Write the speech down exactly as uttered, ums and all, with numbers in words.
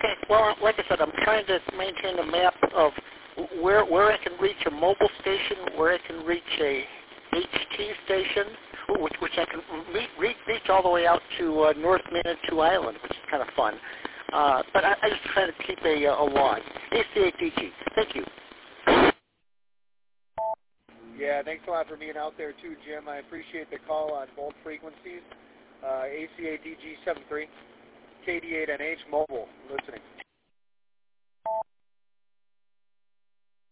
Okay. Well, like I said, I'm trying to maintain a map of where where I can reach a mobile station, where I can reach a H T station, which, which I can reach, reach, reach all the way out to uh, North Manitou Island, which is kind of fun. Uh, but I, I just try to keep a, a log. A C A D G. Thank you. Yeah, thanks a lot for being out there too, Jim. I appreciate the call on both frequencies. Uh, A C A D G seven three, K D eight N H mobile, listening.